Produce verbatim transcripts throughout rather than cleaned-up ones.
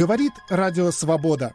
Говорит Радио Свобода.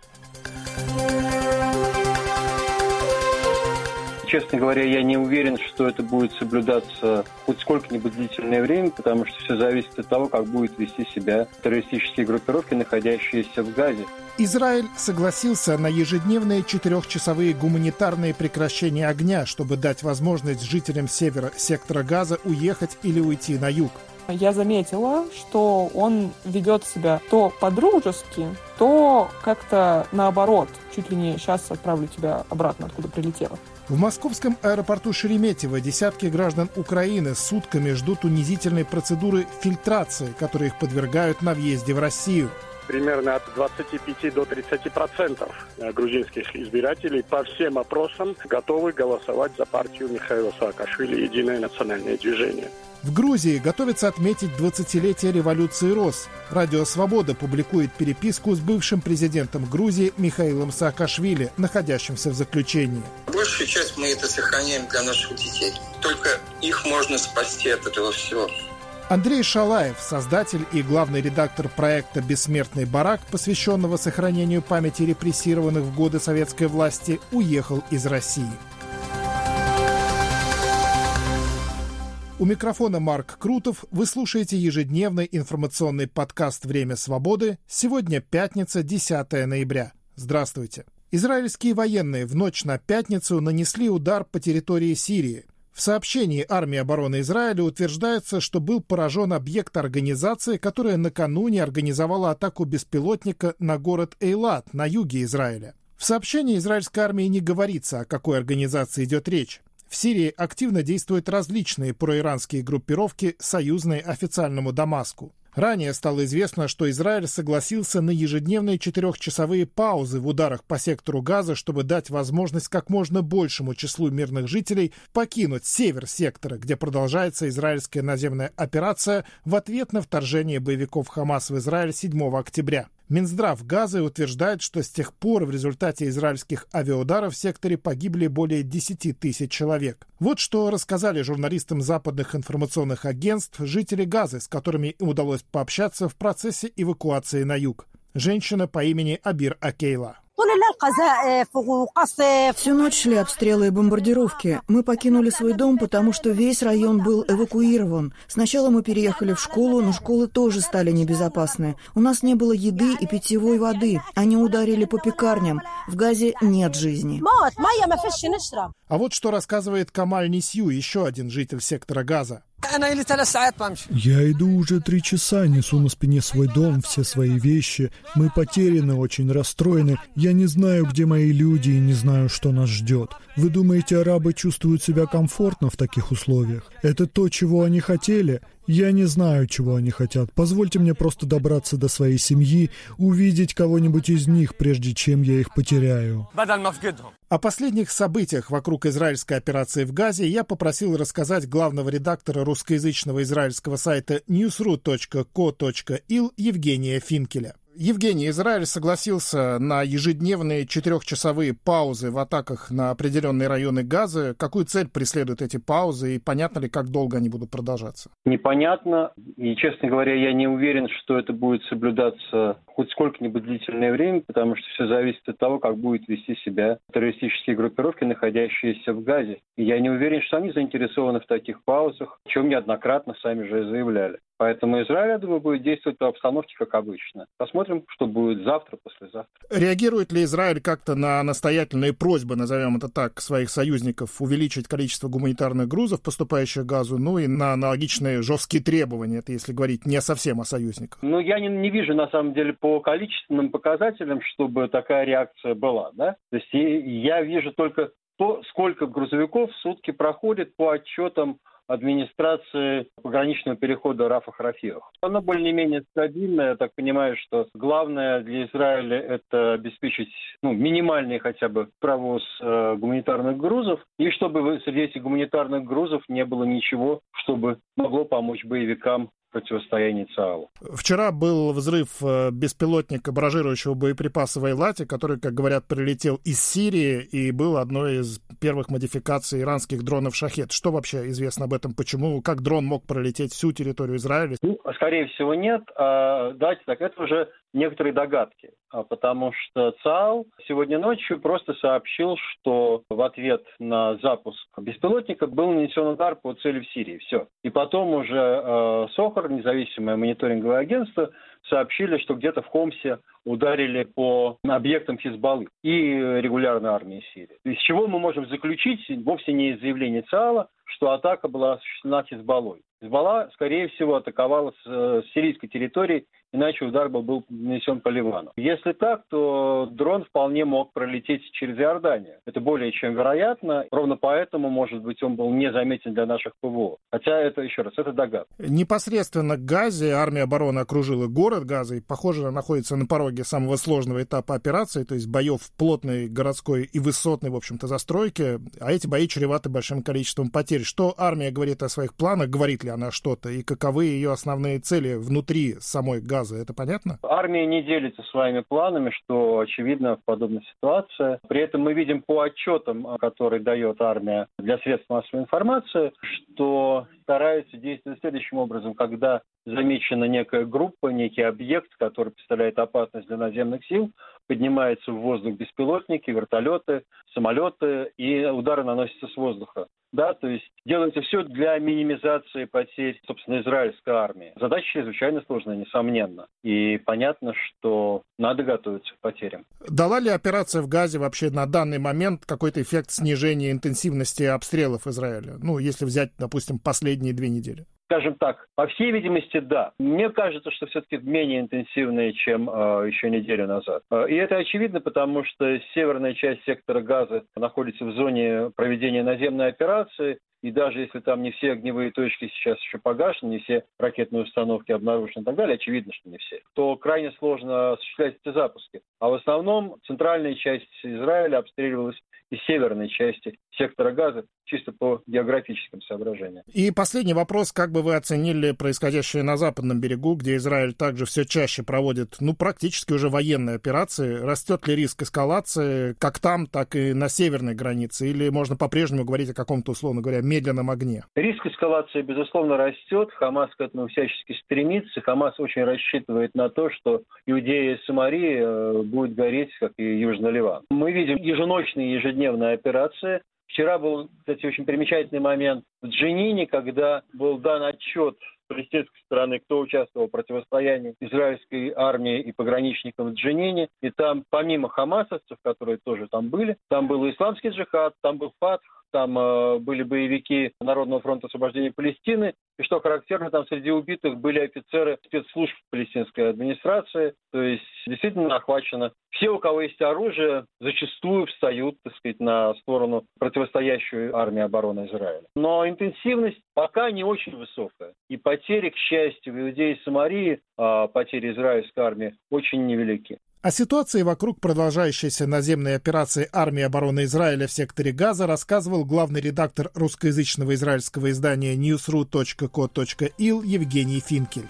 Честно говоря, я не уверен, что это будет соблюдаться хоть сколько-нибудь длительное время, потому что все зависит от того, как будут вести себя террористические группировки, находящиеся в Газе. Израиль согласился на ежедневные четырехчасовые гуманитарные прекращения огня, чтобы дать возможность жителям севера сектора Газа уехать или уйти на юг. Я заметила, что он ведет себя то по-дружески, то как-то наоборот. Чуть ли не сейчас отправлю тебя обратно, откуда прилетела. В московском аэропорту Шереметьево десятки граждан Украины сутками ждут унизительной процедуры фильтрации, которой их подвергают на въезде в Россию. Примерно от двадцати пяти до тридцати процентов грузинских избирателей по всем опросам готовы голосовать за партию Михаила Саакашвили «Единое национальное движение». В Грузии готовится отметить двадцатилетие революции РОС. Радио «Свобода» публикует переписку с бывшим президентом Грузии Михаилом Саакашвили, находящимся в заключении. Большую часть мы это сохраняем для наших детей. Только их можно спасти от этого всего. Андрей Шалаев, создатель и главный редактор проекта «Бессмертный барак», посвященного сохранению памяти репрессированных в годы советской власти, уехал из России. У микрофона Марк Крутов. Вы слушаете ежедневный информационный подкаст «Время свободы». Сегодня пятница, десятое ноября. Здравствуйте. Израильские военные в ночь на пятницу нанесли удар по территории Сирии. В сообщении армии обороны Израиля утверждается, что был поражен объект организации, которая накануне организовала атаку беспилотника на город Эйлат на юге Израиля. В сообщении израильской армии не говорится, о какой организации идет речь. В Сирии активно действуют различные проиранские группировки, союзные официальному Дамаску. Ранее стало известно, что Израиль согласился на ежедневные четырехчасовые паузы в ударах по сектору Газа, чтобы дать возможность как можно большему числу мирных жителей покинуть север сектора, где продолжается израильская наземная операция в ответ на вторжение боевиков Хамас в Израиль седьмого октября. Минздрав Газы утверждает, что с тех пор в результате израильских авиаударов в секторе погибли более десяти тысяч человек. Вот что рассказали журналистам западных информационных агентств жители Газы, с которыми им удалось пообщаться в процессе эвакуации на юг. Женщина по имени Абир Акейла. Всю ночь шли обстрелы и бомбардировки. Мы покинули свой дом, потому что весь район был эвакуирован. Сначала мы переехали в школу, но школы тоже стали небезопасны. У нас не было еды и питьевой воды. Они ударили по пекарням. В Газе нет жизни. А вот что рассказывает Камаль Нисью, еще один житель сектора Газа. Я иду уже три часа, несу на спине свой дом, все свои вещи. Мы потеряны, очень расстроены. Я не знаю, где мои люди, и не знаю, что нас ждет. Вы думаете, арабы чувствуют себя комфортно в таких условиях? Это то, чего они хотели? Я не знаю, чего они хотят. Позвольте мне просто добраться до своей семьи, увидеть кого-нибудь из них, прежде чем я их потеряю. О последних событиях вокруг израильской операции в Газе я попросил рассказать главного редактора русскоязычного израильского сайта ньюсру точка ко точка ил Евгения Финкеля. Евгений, Израиль согласился на ежедневные четырехчасовые паузы в атаках на определенные районы Газы. Какую цель преследуют эти паузы и понятно ли, как долго они будут продолжаться? Непонятно. И, честно говоря, я не уверен, что это будет соблюдаться хоть сколько-нибудь длительное время, потому что все зависит от того, как будут вести себя террористические группировки, находящиеся в Газе. И я не уверен, что они заинтересованы в таких паузах, о чем неоднократно сами же заявляли. Поэтому Израиль, я думаю, будет действовать по обстановке, как обычно. Посмотрим, что будет завтра, послезавтра. Реагирует ли Израиль как-то на настоятельные просьбы, назовем это так, своих союзников увеличить количество гуманитарных грузов, поступающих в Газу, ну и на аналогичные жесткие требования, это если говорить не совсем о союзниках? Ну, я не, не вижу, на самом деле, по количественным показателям, чтобы такая реакция была, да? То есть я вижу только то, сколько грузовиков в сутки проходит по отчетам администрации пограничного перехода Рафах-Рафиах. Оно более-менее стабильное. Я так понимаю, что главное для Израиля это обеспечить ну, минимальный хотя бы провоз э, гуманитарных грузов, и чтобы среди этих гуманитарных грузов не было ничего, чтобы могло помочь боевикам противостоянии ЦААЛу. Вчера был взрыв беспилотника, баражирующего боеприпасы в Эйлате, который, как говорят, прилетел из Сирии и был одной из первых модификаций иранских дронов «Шахед». Что вообще известно об этом? Почему? Как дрон мог пролететь всю территорию Израиля? Ну, скорее всего, нет. А, давайте так, это уже некоторые догадки, потому что ЦААЛ сегодня ночью просто сообщил, что в ответ на запуск беспилотника был нанесен удар по цели в Сирии. Все. И потом уже э, СОХР, независимое мониторинговое агентство, сообщили, что где-то в Хомсе ударили по объектам Хизбаллы и регулярной армии Сирии. Из чего мы можем заключить, вовсе не из заявления ЦААЛа, что атака была осуществлена Хизбаллой. Хизбалла, скорее всего, атаковала с, с сирийской территории, иначе удар был, был нанесен по Ливану. Если так, то дрон вполне мог пролететь через Иорданию. Это более чем вероятно. Ровно поэтому, может быть, он был не заметен для наших ПВО. Хотя это, еще раз, это догадка. Непосредственно к Газе армия обороны окружила город Газа и, похоже, находится на пороге самого сложного этапа операции, то есть боев в плотной городской и высотной, в общем-то, застройке. А эти бои чреваты большим количеством потерь. Что армия говорит о своих планах? Говорит ли она что-то? И каковы ее основные цели внутри самой Газы? Это понятно? Армия не делится своими планами, что очевидно в подобной ситуации. При этом мы видим по отчетам, которые дает армия для средств массовой информации, что старается действовать следующим образом. Когда замечена некая группа, некий объект, который представляет опасность для наземных сил, поднимаются в воздух беспилотники, вертолеты, самолеты, и удары наносятся с воздуха. Да, то есть делается все для минимизации потерь, собственно, израильской армии. Задача чрезвычайно сложная, несомненно. И понятно, что надо готовиться к потерям. Дала ли операция в Газе вообще на данный момент какой-то эффект снижения интенсивности обстрелов Израиля? Ну, если взять, допустим, последние две недели. Скажем так, по всей видимости, да. Мне кажется, что все-таки менее интенсивные, чем э, еще неделю назад. И это очевидно, потому что северная часть сектора Газа находится в зоне проведения наземной операции. И даже если там не все огневые точки сейчас еще погашены, не все ракетные установки обнаружены и так далее, очевидно, что не все, то крайне сложно осуществлять эти запуски. А в основном центральная часть Израиля обстреливалась из северной части сектора Газа, чисто по географическим соображениям. И последний вопрос. Как бы вы оценили происходящее на западном берегу, где Израиль также все чаще проводит, ну, практически уже военные операции? Растет ли риск эскалации как там, так и на северной границе? Или можно по-прежнему говорить о каком-то, условно говоря, медленном огне? Риск эскалации, безусловно, растет. Хамас к этому всячески стремится. Хамас очень рассчитывает на то, что Иудея и Самария будет гореть, как и Южный Ливан. Мы видим еженочные, ежедневные операции. Вчера был, кстати, очень примечательный момент в Дженине, когда был дан отчет палестинской стороны, кто участвовал в противостоянии израильской армии и пограничникам в Дженине. И там, помимо хамасовцев, которые тоже там были, там был исламский джихад, там был Фатх, там э, были боевики Народного фронта освобождения Палестины. И что характерно, там среди убитых были офицеры спецслужб палестинской администрации. То есть действительно охвачено. Все, у кого есть оружие, зачастую встают, так сказать, на сторону противостоящей армии обороны Израиля. Но интенсивность пока не очень высокая. И потери, к счастью, в Иудее и Самарии, э, потери израильской армии очень невелики. О ситуации вокруг продолжающейся наземной операции армии обороны Израиля в секторе Газа рассказывал главный редактор русскоязычного израильского издания ньюсру точка ко точка ил Евгений Финкель.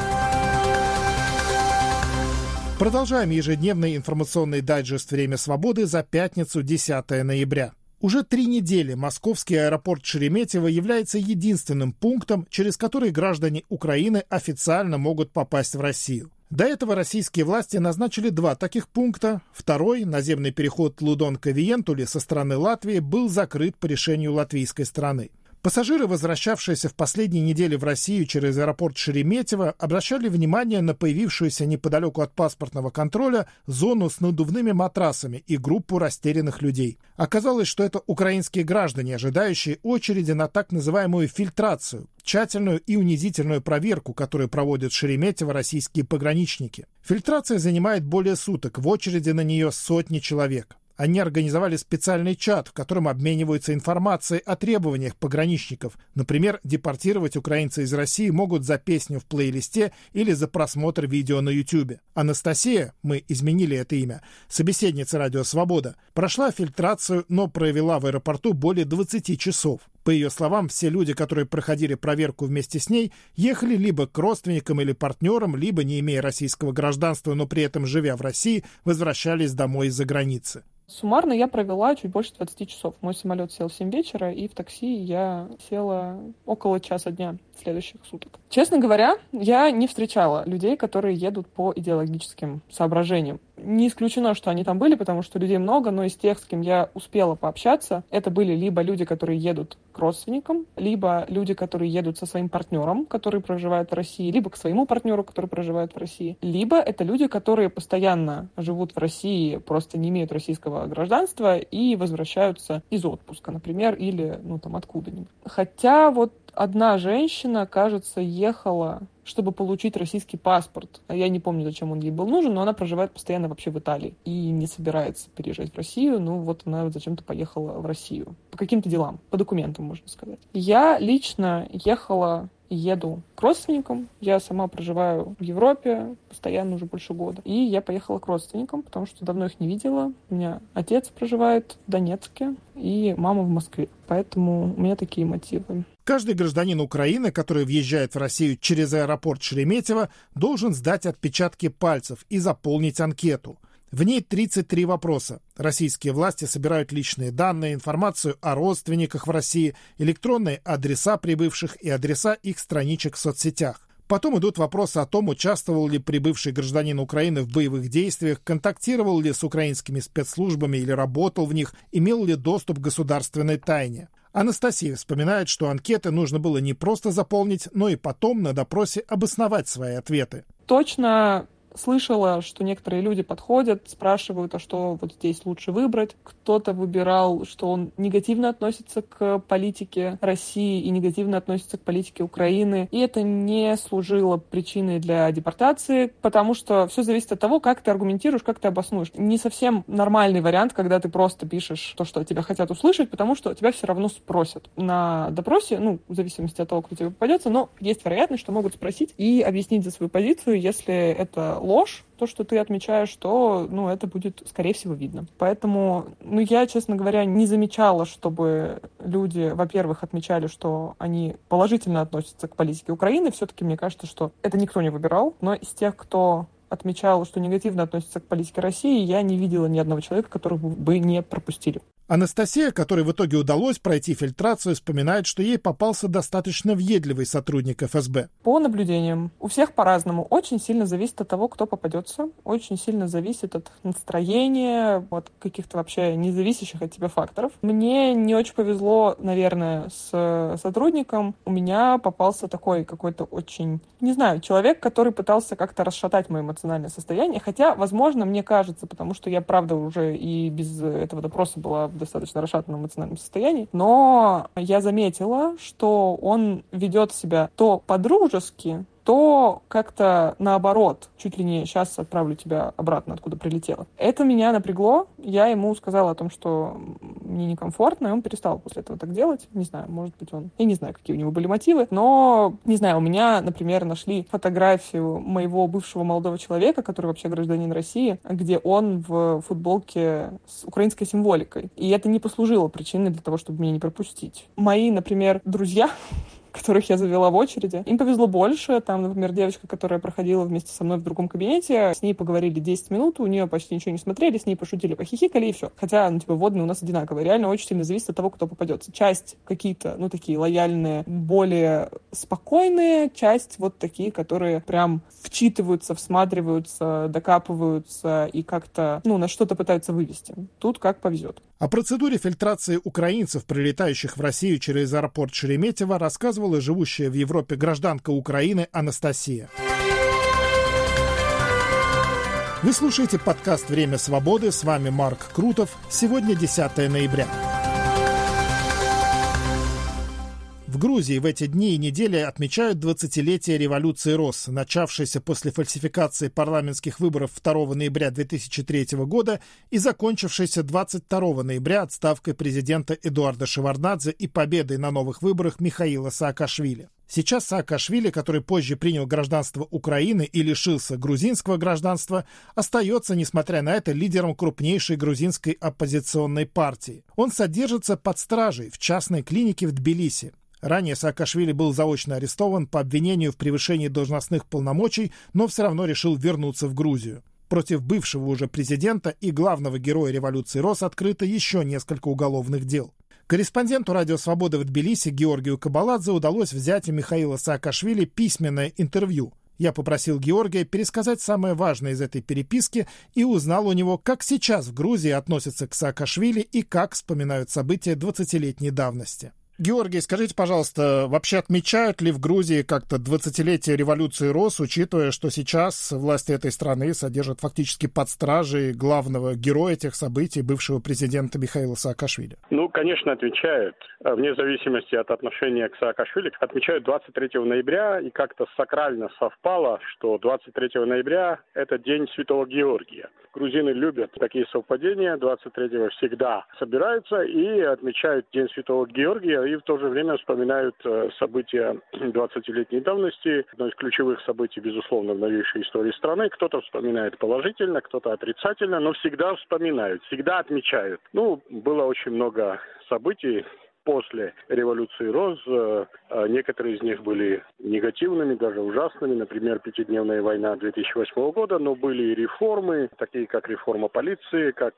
Продолжаем ежедневный информационный дайджест «Время свободы» за пятницу, десятое ноября. Уже три недели московский аэропорт Шереметьево является единственным пунктом, через который граждане Украины официально могут попасть в Россию. До этого российские власти назначили два таких пункта. Второй, наземный переход Лудон-Ковиентули со стороны Латвии, был закрыт по решению латвийской стороны. Пассажиры, возвращавшиеся в последние недели в Россию через аэропорт Шереметьево, обращали внимание на появившуюся неподалеку от паспортного контроля зону с надувными матрасами и группу растерянных людей. Оказалось, что это украинские граждане, ожидающие очереди на так называемую фильтрацию, тщательную и унизительную проверку, которую проводят в Шереметьево российские пограничники. Фильтрация занимает более суток, в очереди на нее сотни человек. Они организовали специальный чат, в котором обмениваются информацией о требованиях пограничников. Например, депортировать украинца из России могут за песню в плейлисте или за просмотр видео на Ютубе. Анастасия, мы изменили это имя, собеседница «Радио Свобода», прошла фильтрацию, но провела в аэропорту более двадцати часов. По ее словам, все люди, которые проходили проверку вместе с ней, ехали либо к родственникам или партнерам, либо, не имея российского гражданства, но при этом живя в России, возвращались домой из-за границы. Суммарно я провела чуть больше двадцати часов. Мой самолет сел в семь вечера, и в такси я села около часа дня следующих суток. Честно говоря, я не встречала людей, которые едут по идеологическим соображениям. Не исключено, что они там были, потому что людей много, но из тех, с кем я успела пообщаться, это были либо люди, которые едут к родственникам, либо люди, которые едут со своим партнером, который проживает в России, либо к своему партнеру, который проживает в России, либо это люди, которые постоянно живут в России, просто не имеют российского гражданства и возвращаются из отпуска, например, или ну там откуда-нибудь. Хотя вот одна женщина, кажется, ехала, чтобы получить российский паспорт. Я не помню, зачем он ей был нужен, но она проживает постоянно вообще в Италии и не собирается переезжать в Россию. Ну вот она зачем-то поехала в Россию. По каким-то делам, по документам, можно сказать. Я лично ехала и еду к родственникам. Я сама проживаю в Европе постоянно уже больше года. И я поехала к родственникам, потому что давно их не видела. У меня отец проживает в Донецке и мама в Москве. Поэтому у меня такие мотивы. Каждый гражданин Украины, который въезжает в Россию через аэропорт Шереметьево, должен сдать отпечатки пальцев и заполнить анкету. В ней тридцать три вопроса. Российские власти собирают личные данные, информацию о родственниках в России, электронные адреса прибывших и адреса их страничек в соцсетях. Потом идут вопросы о том, участвовал ли прибывший гражданин Украины в боевых действиях, контактировал ли с украинскими спецслужбами или работал в них, имел ли доступ к государственной тайне. Анастасия вспоминает, что анкеты нужно было не просто заполнить, но и потом на допросе обосновать свои ответы. Точно слышала, что некоторые люди подходят, спрашивают, а что вот здесь лучше выбрать. Кто-то выбирал, что он негативно относится к политике России и негативно относится к политике Украины. И это не служило причиной для депортации, потому что все зависит от того, как ты аргументируешь, как ты обоснуешь. Не совсем нормальный вариант, когда ты просто пишешь то, что тебя хотят услышать, потому что тебя все равно спросят на допросе, ну, в зависимости от того, кто тебе попадется, но есть вероятность, что могут спросить и объяснить за свою позицию, если это ложь, то, что ты отмечаешь, то, ну, это будет, скорее всего, видно. Поэтому, ну, я, честно говоря, не замечала, чтобы люди, во-первых, отмечали, что они положительно относятся к политике Украины. Все-таки мне кажется, что это никто не выбирал. Но из тех, кто отмечал, что негативно относится к политике России, я не видела ни одного человека, которого бы не пропустили. Анастасия, которой в итоге удалось пройти фильтрацию, вспоминает, что ей попался достаточно въедливый сотрудник эф эс бэ. По наблюдениям, у всех по-разному. Очень сильно зависит от того, кто попадется. Очень сильно зависит от настроения, от каких-то вообще независящих от тебя факторов. Мне не очень повезло, наверное, с сотрудником. У меня попался такой какой-то очень, не знаю, человек, который пытался как-то расшатать мое эмоциональное состояние. Хотя, возможно, мне кажется, потому что я, правда, уже и без этого допроса была в достаточно расшатанном эмоциональном состоянии, но я заметила, что он ведет себя то по-дружески, то как-то наоборот, чуть ли не сейчас отправлю тебя обратно, откуда прилетела. Это меня напрягло. Я ему сказала о том, что мне некомфортно, и он перестал после этого так делать. Не знаю, может быть, он... Я не знаю, какие у него были мотивы, но, не знаю, у меня, например, нашли фотографию моего бывшего молодого человека, который вообще гражданин России, где он в футболке с украинской символикой. И это не послужило причиной для того, чтобы меня не пропустить. Мои, например, друзья, которых я завела в очереди. Им повезло больше. Там, например, девочка, которая проходила вместе со мной в другом кабинете, с ней поговорили десять минут, у нее почти ничего не смотрели, с ней пошутили, похихикали, и все. Хотя, ну, типа, водные у нас одинаковые. Реально очень сильно зависит от того, кто попадется. Часть какие-то, ну, такие лояльные, более спокойные, часть вот такие, которые прям вчитываются, всматриваются, докапываются и как-то, ну, на что-то пытаются вывести. Тут как повезет. О процедуре фильтрации украинцев, прилетающих в Россию через аэропорт Шереметьево, рассказывала живущая в Европе гражданка Украины Анастасия. Вы слушаете подкаст «Время свободы». С вами Марк Крутов. Сегодня десятое ноября. В Грузии в эти дни и недели отмечают двадцатилетие революции РОС, начавшейся после фальсификации парламентских выборов второго ноября две тысячи третьего года и закончившейся двадцать второго ноября отставкой президента Эдуарда Шеварднадзе и победой на новых выборах Михаила Саакашвили. Сейчас Саакашвили, который позже принял гражданство Украины и лишился грузинского гражданства, остается, несмотря на это, лидером крупнейшей грузинской оппозиционной партии. Он содержится под стражей в частной клинике в Тбилиси. Ранее Саакашвили был заочно арестован по обвинению в превышении должностных полномочий, но все равно решил вернуться в Грузию. Против бывшего уже президента и главного героя революции РОС открыто еще несколько уголовных дел. Корреспонденту «Радио Свобода» в Тбилиси Георгию Кабаладзе удалось взять у Михаила Саакашвили письменное интервью. Я попросил Георгия пересказать самое важное из этой переписки и узнал у него, как сейчас в Грузии относятся к Саакашвили и как вспоминают события двадцатилетней давности. Георгий, скажите, пожалуйста, вообще отмечают ли в Грузии как-то двадцатилетие революции РОС, учитывая, что сейчас власти этой страны содержат фактически под стражей главного героя этих событий, бывшего президента Михаила Саакашвили? Ну, конечно, отмечают. Вне зависимости от отношения к Саакашвили. Отмечают двадцать третьего ноября, и как-то сакрально совпало, что двадцать третьего ноября – это День Святого Георгия. Грузины любят такие совпадения. двадцать третьего всегда собираются и отмечают День Святого Георгия, и в то же время вспоминают события двадцатилетней давности. Одно из ключевых событий, безусловно, в новейшей истории страны. Кто-то вспоминает положительно, кто-то отрицательно, но всегда вспоминают, всегда отмечают. Ну, было очень много событий после революции РОС. Некоторые из них были негативными, даже ужасными. Например, пятидневная война две тысячи восьмого года. Но были и реформы, такие как реформа полиции, как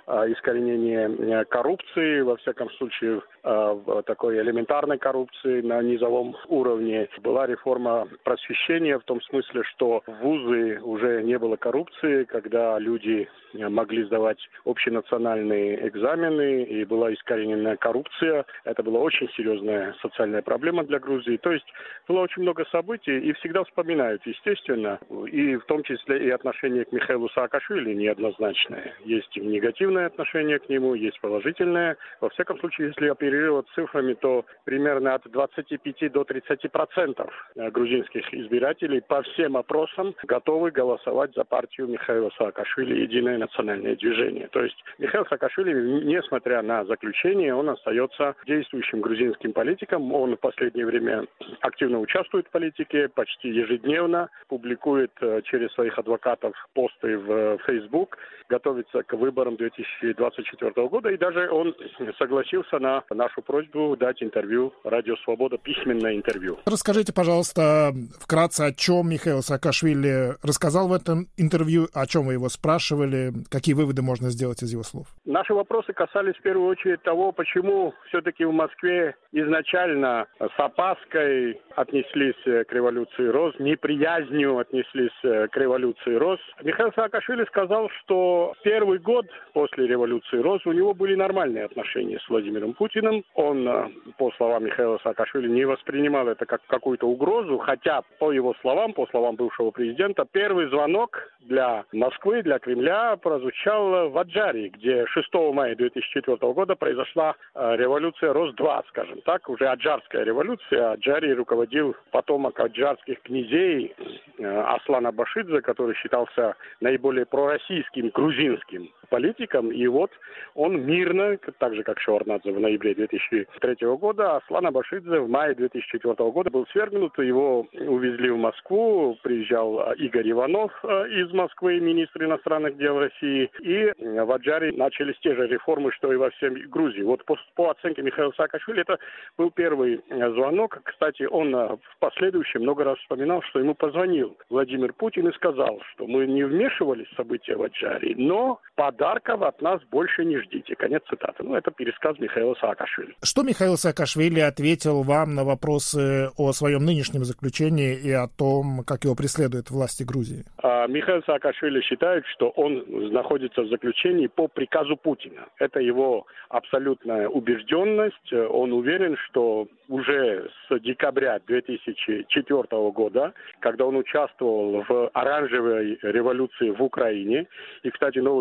искоренение коррупции, во всяком случае, такой элементарной коррупции на низовом уровне. Была реформа просвещения в том смысле, что в вузы уже не было коррупции, когда люди могли сдавать общенациональные экзамены, и была искоренена коррупция. Это была очень серьезная социальная проблема для Грузии. То есть было очень много событий, и всегда вспоминают, естественно, и в том числе и отношение к Михаилу Саакашвили неоднозначное. Есть негативное отношение к нему, есть положительное. Во всяком случае, если оперировать цифрами, то примерно от двадцати пяти до тридцати процентов грузинских избирателей по всем опросам готовы голосовать за партию Михаила Саакашвили «Единое национальное движение». То есть Михаил Саакашвили, несмотря на заключение, он остается действующим грузинским политиком. Он в последнее время активно участвует в политике, почти ежедневно публикует через своих адвокатов посты в Facebook, готовится к выборам две тысячи двадцать четвёртого года, и даже он согласился на нашу просьбу дать интервью «Радио Свобода», письменное интервью. Расскажите, пожалуйста, вкратце, о чем Михаил Саакашвили рассказал в этом интервью, о чем вы его спрашивали, какие выводы можно сделать из его слов? Наши вопросы касались в первую очередь того, почему все-таки в Москве изначально с опаской отнеслись к революции РОС, неприязнью отнеслись к революции РОС. Михаил Саакашвили сказал, что первый год после революции РОС у него были нормальные отношения с Владимиром Путиным. Он, по словам Михаила Саакашвили, не воспринимал это как какую-то угрозу, хотя, по его словам, по словам бывшего президента, первый звонок для Москвы, для Кремля прозвучал в Аджаре, где шестого мая две тысячи четвёртого года произошла революция РОС-два, скажем так, уже аджарская революция. Аджарией руководил потомок аджарских князей Аслан Абашидзе, который считался наиболее пророссийским грузинским политиком. И вот он мирно, так же как Шеварднадзе в ноябре две тысячи третьего года, Аслан Абашидзе в мае две тысячи четвёртого года был свергнут, его увезли в Москву, приезжал Игорь Иванов из Москвы, министр иностранных дел России, и в Аджаре начались те же реформы, что и во всей Грузии. Вот по, по оценке Михаила Саакашвили, это был первый звонок. Кстати, он в последующем много раз вспоминал, что ему позвонил Владимир Путин и сказал, что мы не вмешивались в события в Аджаре, но подарков от нас больше не ждите. Конец цитаты. Ну, это пересказ Михаила Саакашвили. Что Михаил Саакашвили ответил вам на вопросы о своем нынешнем заключении и о том, как его преследуют власти Грузии? А, Михаил Саакашвили считает, что он находится в заключении по приказу Путина. Это его абсолютная убежденность. Он уверен, что уже с декабря две тысячи четвёртого года, когда он участвовал в оранжевой революции в Украине, и, кстати, новую две тысячи пятого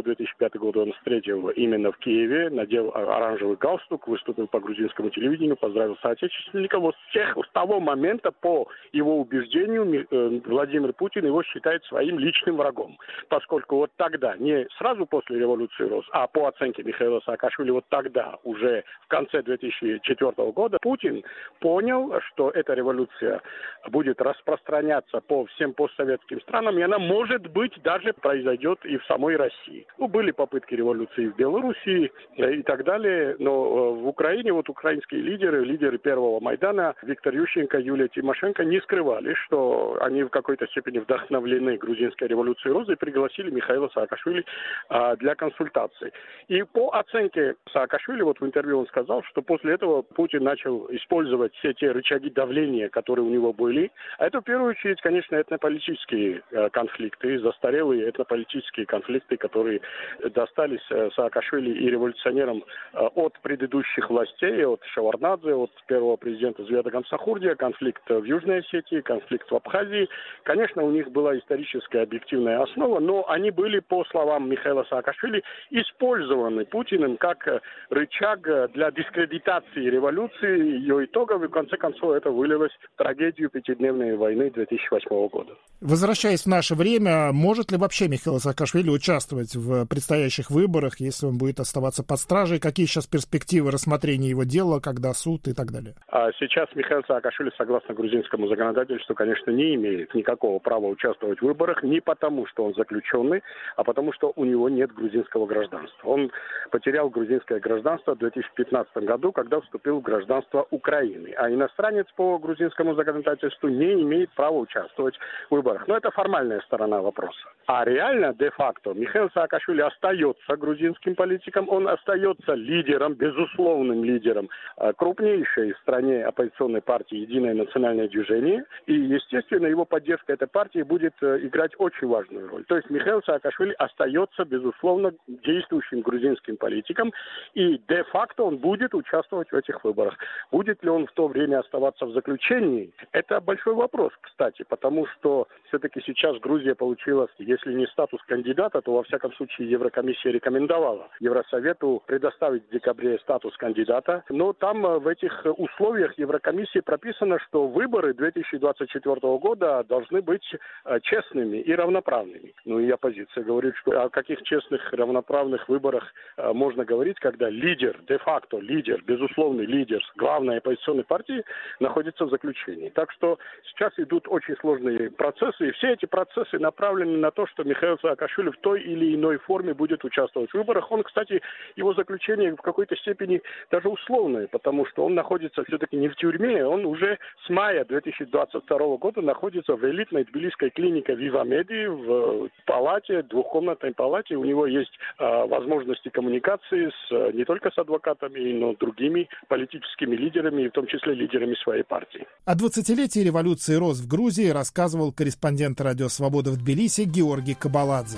девятый год он встретил именно в Киеве, надел оранжевый галстук, выступил по грузинскому телевидению, поздравил соотечественников. Вот с, тех, с того момента, по его убеждению, Владимир Путин его считает своим личным врагом. Поскольку вот тогда, не сразу после революции РОС, а по оценке Михаила Саакашвили, вот тогда, уже в конце две тысячи четвёртого года, Путин понял, что эта революция будет распространяться по всем постсоветским странам, и она, может быть, даже произойдет и в самой России. Ну, были попытки революции в Белоруссии и так далее, но в Украине вот украинские лидеры, лидеры первого Майдана, Виктор Ющенко, Юлия Тимошенко, не скрывали, что они в какой-то степени вдохновлены грузинской революцией РОС и пригласили Михаила Саакашвили а, для консультаций. И по оценке Саакашвили, вот в интервью он сказал, что после этого Путин начал использовать все те рычаги давления, которые у него были. А это в первую очередь, конечно, этнополитические а, конфликты, застарелые этнополитические конфликты, которые достались а, Саакашвили и революционерам а, от предыдущих властей, от Шеварднадзе, от первого президента Зветы Гамсахурдия, конфликт в Южной Осетии, конфликт в Абхазии. Конечно, у них была историческая объективная основа, но они были, по словам Михаила Саакашвили, использованы Путиным как рычаг для дискредитации революции, ее итогов, и в конце концов это вылилось в трагедию пятидневной войны две тысячи восьмого года. Возвращаясь в наше время, может ли вообще Михаил Саакашвили участвовать в предстоящих выборах, если он будет оставаться под стражей? Какие сейчас перспективы рассмотрения его дела, когда суд и так далее? А сейчас Михаил Саакашвили, согласно грузинскому законодательству, конечно, не имеет никакого права участвовать в выборах, не потому, что он заключенный, а потому, что у него нет грузинского гражданства. Он потерял грузинское гражданство в две тысячи пятнадцатом году, когда вступил в гражданство Украины. А иностранец по грузинскому законодательству не имеет права участвовать в выборах. Но это формальная сторона вопроса. А реально, де-факто, Михаил Саакашвили остается грузинским политиком, он остается лидером, безусловным лидером крупнейшей в стране оппозиционной партии «Единое национальное движение». И, естественно, его поддержка этой партии будет играть очень важную роль. То есть Михаил Саакашвили остается, безусловно, действующим грузинским политиком, и де-факто он будет участвовать в этих выборах. Будет ли он в то время оставаться в заключении? Это большой вопрос, кстати, потому что все-таки сейчас Грузия получила, если не статус кандидата, то, во всяком случае, Еврокомиссия рекомендовала Евросовету предоставить в декабре статус кандидата. Но там в этих условиях Еврокомиссии прописано, что выборы две тысячи двадцать четвёртого года должны быть честными и равноправными. Ну и оппозиция говорит, что о каких честных, равноправных выборах можно говорить, когда лидер, де-факто лидер, безусловный лидер главной оппозиционной партии находится в заключении. Так что сейчас идут очень сложные процессы, и все эти процессы направлены на то, что Михаил Саакашвили в той или иной форме будет участвовать в выборах. Он, кстати, его заключение в какой-то степени даже условное, потому что он находится все-таки не в тюрьме, он уже с мая две тысячи двадцать второго года находится в элитной тбилисской клинике Вивамеди, в палате, двухкомнатной палате. У него есть э, возможности коммуникации с, не только с адвокатами, но и другими политическими лидерами, в том числе лидерами своей партии. О двадцатилетии революции РОС в Грузии рассказывал корреспондент «Радио Свобода» в Тбилиси Георгий Кабаладзе.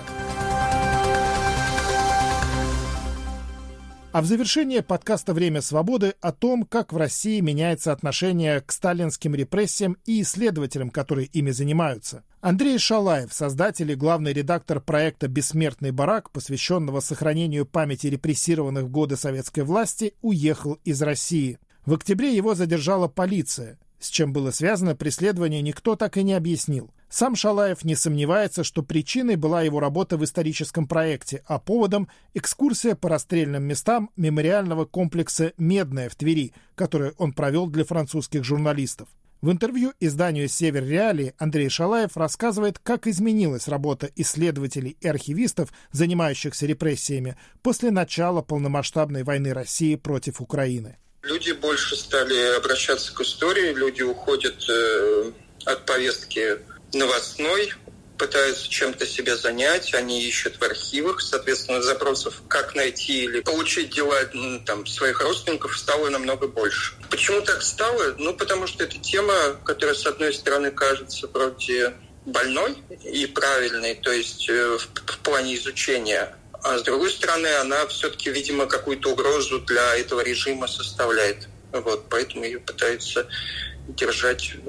А в завершение подкаста «Время свободы» о том, как в России меняется отношение к сталинским репрессиям и исследователям, которые ими занимаются. Андрей Шалаев, создатель и главный редактор проекта «Бессмертный барак», посвященного сохранению памяти репрессированных в годы советской власти, уехал из России. В октябре его задержала полиция. С чем было связано преследование, никто так и не объяснил. Сам Шалаев не сомневается, что причиной была его работа в историческом проекте, а поводом – экскурсия по расстрельным местам мемориального комплекса «Медное» в Твери, которую он провел для французских журналистов. В интервью изданию «Север Реалии» Андрей Шалаев рассказывает, как изменилась работа исследователей и архивистов, занимающихся репрессиями, после начала полномасштабной войны России против Украины. Люди больше стали обращаться к истории, люди уходят э, от повестки новостной, пытаются чем-то себя занять, они ищут в архивах, соответственно, запросов, как найти или получить дела ну, там, своих родственников стало намного больше. Почему так стало? Ну, потому что это тема, которая, с одной стороны, кажется вроде больной и правильной, то есть э, в, в плане изучения, а с другой стороны, она все-таки, видимо, какую-то угрозу для этого режима составляет. Вот, поэтому ее пытаются держать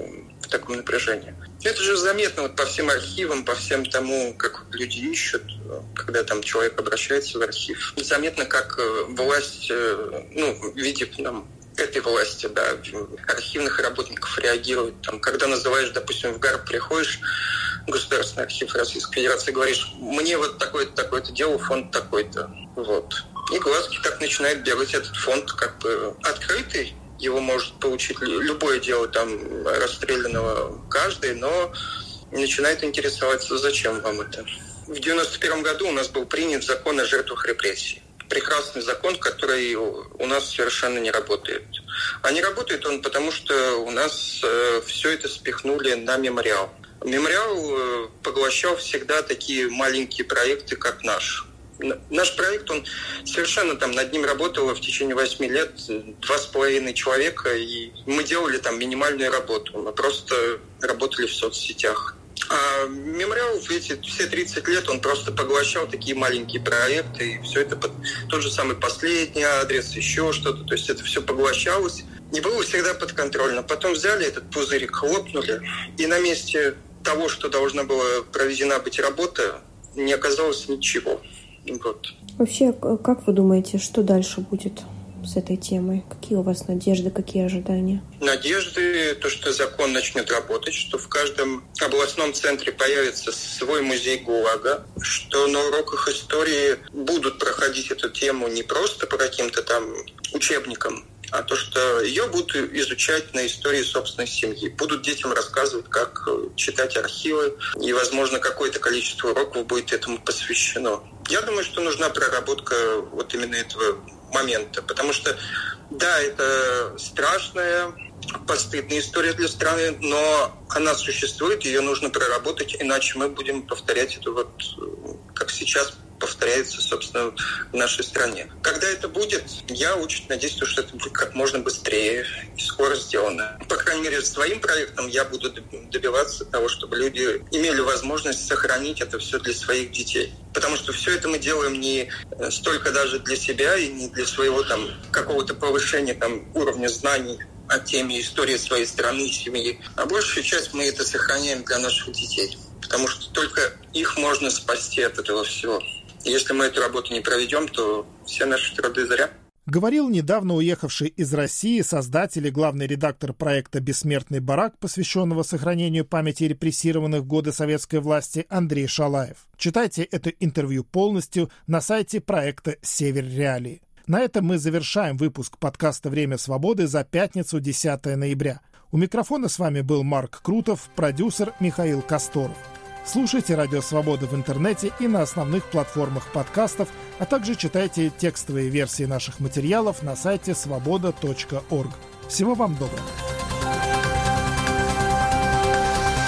в таком напряжении. Это же заметно вот по всем архивам, по всем тому, как люди ищут, когда там человек обращается в архив. Заметно, как власть, ну, в виде там, этой власти, да, архивных работников реагирует. Там, когда называешь, допустим, в ГАР приходишь, Государственный архив Российской Федерации, говоришь, мне вот такое-то, такое-то дело, фонд такой-то. Вот. И глазки так начинают бегать. Этот фонд как бы открытый, его может получить любое дело там расстрелянного каждый, но начинает интересоваться, зачем вам это. В девяносто первом году у нас был принят закон о жертвах репрессий. Прекрасный закон, который у нас совершенно не работает. А не работает он потому, что у нас э, все это спихнули на мемориал. Мемориал э, поглощал всегда такие маленькие проекты, как наш. Наш проект, он совершенно там, над ним работало в течение восьми лет два с половиной человека, и мы делали там минимальную работу. Мы просто работали в соцсетях. А мемориал эти все тридцать лет, он просто поглощал такие маленькие проекты, и все это под тот же самый последний адрес, еще что-то. То есть это все поглощалось. Не было всегда подконтрольно. Потом взяли этот пузырик, хлопнули, и на месте того, что должна была проведена быть работа, не оказалось ничего. Вот. Вообще, как вы думаете, что дальше будет с этой темой? Какие у вас надежды, какие ожидания? Надежды, то, что закон начнет работать, что в каждом областном центре появится свой музей ГУЛАГа, что на уроках истории будут проходить эту тему не просто по каким-то там учебникам, а то, что ее будут изучать на истории собственной семьи. Будут детям рассказывать, как читать архивы, и, возможно, какое-то количество уроков будет этому посвящено. Я думаю, что нужна проработка вот именно этого момента, потому что, да, это страшная, постыдная история для страны, но она существует, ее нужно проработать, иначе мы будем повторять это вот, как сейчас повторяется, собственно, в нашей стране. Когда это будет, я очень надеюсь, что это будет как можно быстрее и скоро сделано. По крайней мере, своим проектом я буду добиваться того, чтобы люди имели возможность сохранить это все для своих детей. Потому что все это мы делаем не столько даже для себя и не для своего там какого-то повышения там уровня знаний о теме истории своей страны и семьи. А большую часть мы это сохраняем для наших детей. Потому что только их можно спасти от этого всего. Если мы эту работу не проведем, то все наши труды зря. Говорил недавно уехавший из России создатель и главный редактор проекта «Бессмертный барак», посвященного сохранению памяти репрессированных в годы советской власти, Андрей Шалаев. Читайте это интервью полностью на сайте проекта «Север Реалии». На этом мы завершаем выпуск подкаста «Время свободы» за пятницу, десятое ноября. У микрофона с вами был Марк Крутов, продюсер Михаил Косторов. Слушайте «Радио Свобода» в интернете и на основных платформах подкастов, а также читайте текстовые версии наших материалов на сайте свобода точка орг. Всего вам доброго!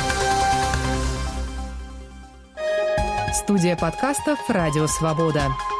Студия подкастов «Радио Свобода».